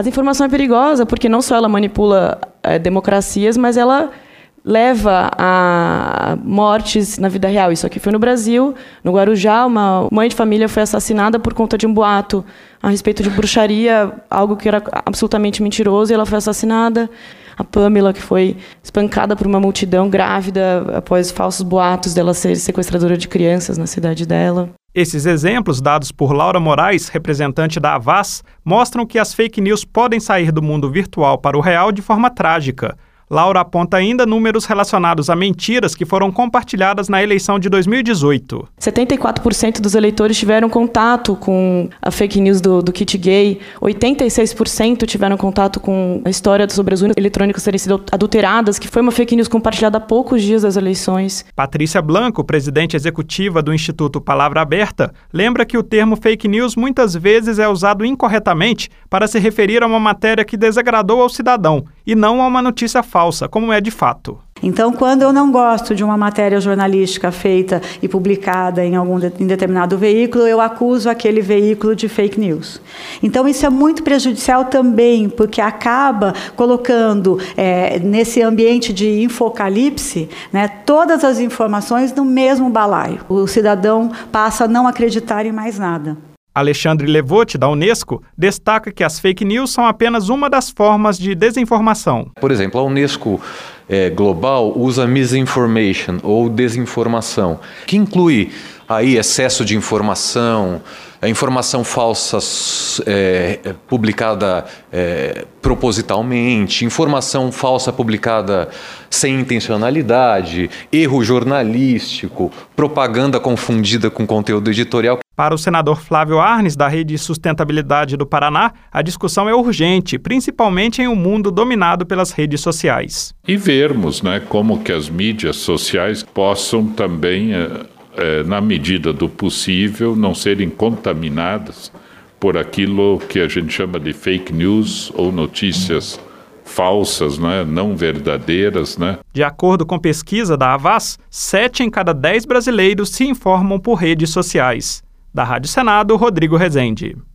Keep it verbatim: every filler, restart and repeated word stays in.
A desinformação é perigosa porque não só ela manipula é, democracias, mas ela leva a mortes na vida real. Isso aqui foi no Brasil, no Guarujá, uma mãe de família foi assassinada por conta de um boato a respeito de bruxaria, algo que era absolutamente mentiroso, e ela foi assassinada. A Pamela, que foi espancada por uma multidão grávida após falsos boatos dela ser sequestradora de crianças na cidade dela. Esses exemplos dados por Laura Moraes, representante da Havas, mostram que as fake news podem sair do mundo virtual para o real de forma trágica. Laura aponta ainda números relacionados a mentiras que foram compartilhadas na eleição de dois mil e dezoito. setenta e quatro por cento dos eleitores tiveram contato com a fake news do, do kit gay, oitenta e seis por cento tiveram contato com a história sobre as urnas eletrônicas terem sido adulteradas, que foi uma fake news compartilhada há poucos dias das eleições. Patrícia Blanco, presidente executiva do Instituto Palavra Aberta, lembra que o termo fake news muitas vezes é usado incorretamente para se referir a uma matéria que desagradou ao cidadão e não a uma notícia falsa, como é de fato. Então, quando eu não gosto de uma matéria jornalística feita e publicada em algum de, em determinado veículo, eu acuso aquele veículo de fake news. Então, isso é muito prejudicial também, porque acaba colocando é, nesse ambiente de infocalipse, né, todas as informações no mesmo balaio. O cidadão passa a não acreditar em mais nada. Alexandre Levotti, da Unesco, destaca que as fake news são apenas uma das formas de desinformação. Por exemplo, a Unesco é, Global usa misinformation ou desinformação, que inclui aí excesso de informação, a informação falsa é, publicada é, propositalmente, informação falsa publicada sem intencionalidade, erro jornalístico, propaganda confundida com conteúdo editorial. Para o senador Flávio Arnes, da Rede Sustentabilidade do Paraná, a discussão é urgente, principalmente em um mundo dominado pelas redes sociais. E vermos, né, como que as mídias sociais possam também, é, é, na medida do possível, não serem contaminadas por aquilo que a gente chama de fake news ou notícias falsas, né, não verdadeiras, né? De acordo com pesquisa da Havas, sete em cada dez brasileiros se informam por redes sociais. Da Rádio Senado, Rodrigo Rezende.